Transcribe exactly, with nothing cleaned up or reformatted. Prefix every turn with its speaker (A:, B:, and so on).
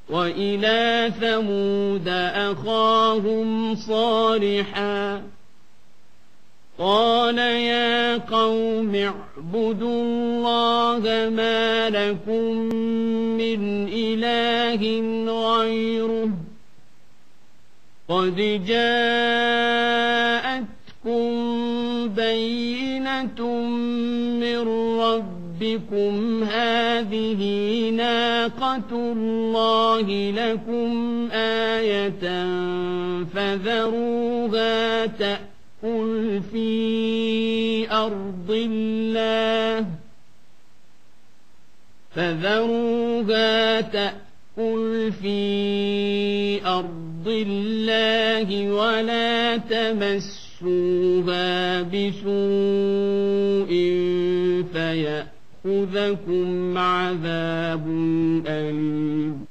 A: وإلى ثمود أخاهم صالحا قال يا قوم اعبدوا الله ما لكم من إله غيره قد جاءتكم بينة من ربكم هذه ناقة الله لكم آية فذروها تأكل في أرض الله فذروها تأكل في أرض الله ولا تمسوها بسوء فيأخذكم عذاب أليم